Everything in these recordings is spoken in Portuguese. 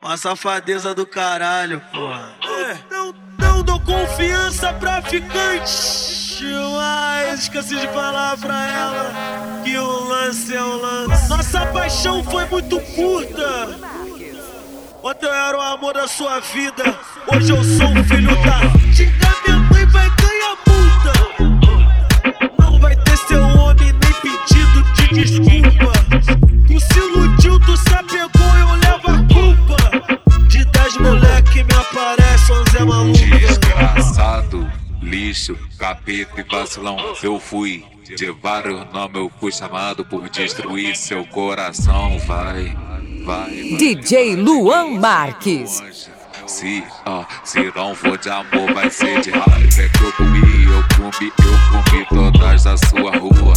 Uma safadeza do caralho, porra. Não dou confiança pra ficante, mas esqueci de falar pra ela que o lance é o lance. Nossa paixão foi muito curta. Ontem eu era o amor da sua vida, hoje eu sou um filho da... Xingar minha mãe vai ganhar multa. Não vai ter seu homem nem pedido de desculpa. Tu se iludiu, tu se apegou, eu levo a culpa. De 10 moleque me aparece 11 maluca. Desgraçado, lixo, capeta e vacilão. Eu fui de vários nomes, eu fui chamado por destruir seu coração. Vai. DJ Luan Marques. Se não for de amor, vai ser de raiva. É que eu comi todas da sua rua.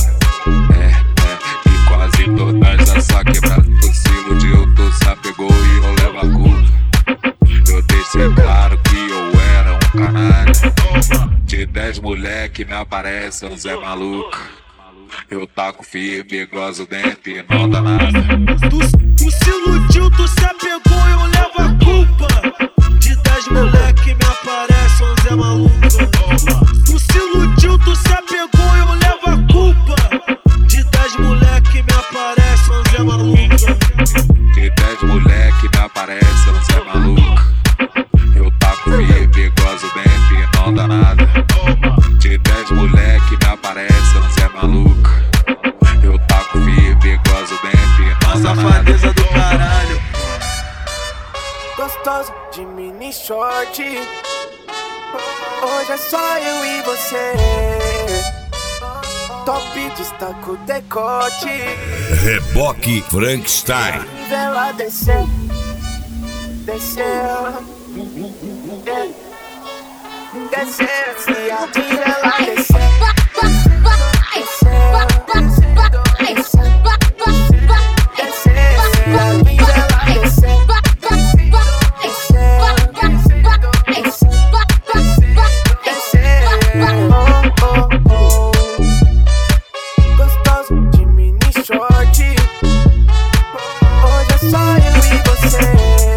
E quase todas da sua quebrada. Tu se iludiu, tu se apegou e eu levo a culpa. Eu deixei claro que eu era um canalha. De 10 moleque me aparece um Zé maluco. Eu taco firme, gozo o dente e não dá nada. Tu se iludiu, tu se apegou, eu levo a culpa. De 10 moleque me aparece 11 maluca. Tu se iludiu, tu se apegou, eu levo a culpa. De 10 moleque me aparece 11 maluca. De 10 moleque me aparece 11 maluca. Eu taco firme, gozo o dente e não dá nada. De 10 moleque me aparece 11 maluca. Eu taco firme, gozo o dente e não dá nada. Safadeza do caralho. Gostoso de mini short. Hoje é só eu e você. Top destaca o decote. Reboque Frankenstein. Ela desceu. Desceu. Se a ela desceu. Gostoso de mini short. Hoje é só eu e você.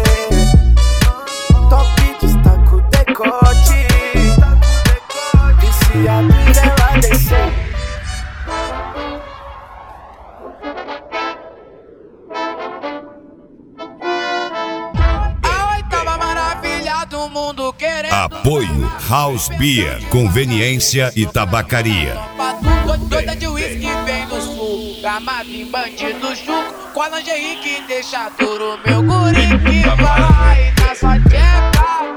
Top destaca o decote. E se abrir ela descer. A oitava maravilha do mundo querendo. Apoio House Beer, conveniência e tabacaria. Doida de uísque vem do sul, gamado em bandido chuco, com a lingerie que deixa duro meu guri que vai na sua tcheca,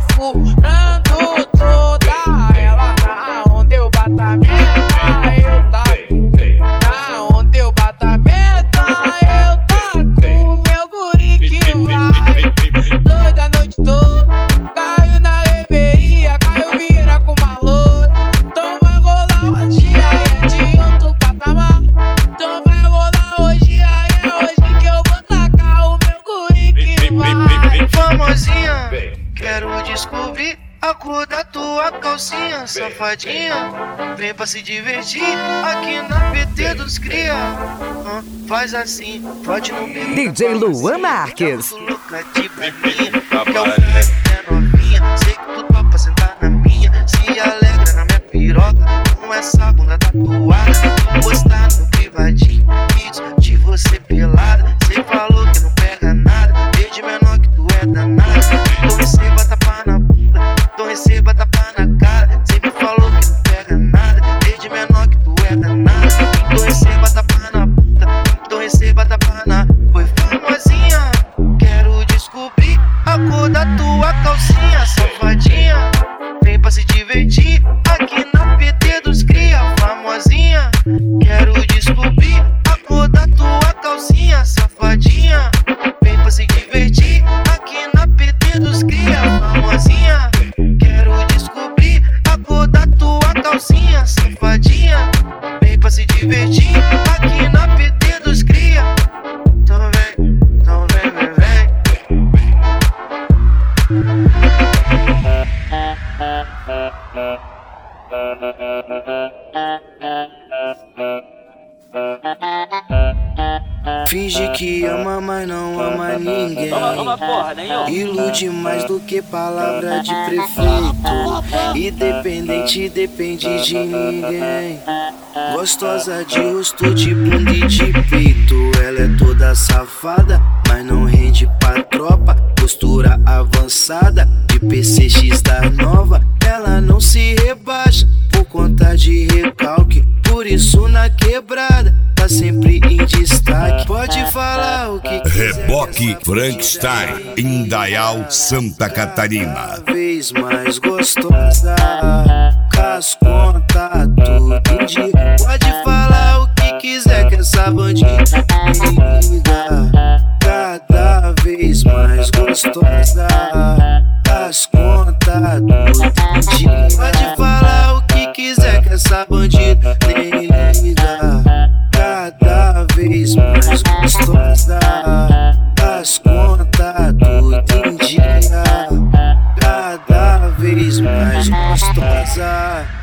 perfurando toda ela. Na onde eu bato a meta, eu taco. Na onde eu bato a meta, eu taco. Meu guri que vai, doida a noite toda, caiu na reveria, caiu vira com uma loura. Então vai rolar hoje, aí é de outro patamar. Então vai rolar hoje, aí é hoje que eu vou tacar o meu guri que vai. Famosinha, quero descobrir a cor da tua calcinha, safadinha. Vem pra se divertir aqui na PT dos cria. Faz assim, pode no meio. DJ Luan Marques. Louca de boninha, que é o novinha. Sei que tu topa sentar na minha, se alegra na minha piroca. Com essa bunda tatuada, postar no privadinho. Vídeos de você pelada, cê falou que não pega nada. Desde menor que tu é danada. Então receba tapa na bunda, então receba tapa na cara. Sempre falou que não pega nada. Desde menor que tu é danada. Então receba tapa na bunda, então receba tapa na... Foi famosinha, quero descobrir a cor da tua calcinha, safadinha. Vem pra se divertir aqui na PT dos cria. Famosinha, quero descobrir a cor da tua calcinha, safadinha. Vem pra se divertir aqui na PT dos cria. Famosinha, quero descobrir a cor da tua calcinha, safadinha. Vem pra se divertir aqui na PT dos cria. Então vem, vem, vem. Finge que ama, mas não ama ninguém. Ilude mais do que palavra de prefeito. Independente, depende de ninguém. Gostosa de rosto, de bunda e de peito. Ela é toda safada, mas não rende pra tropa. Postura avançada, de PCX da nova. Ela não se rebaixa por conta de recalque. Por isso na quebrada tá sempre em destaque. Pode falar o que quiser. Reboque Frankenstein, Indaial, Santa Catarina. Cada vez mais gostosa, cas conta tudo em dia. Pode falar o que quiser que essa bandida linda. Cada vez mais gostosa, cas conta tudo em dia. Pode falar o que quiser que essa bandida linda. Cada vez mais gostosa, as contas tudo em dia. Cada vez mais gostosa.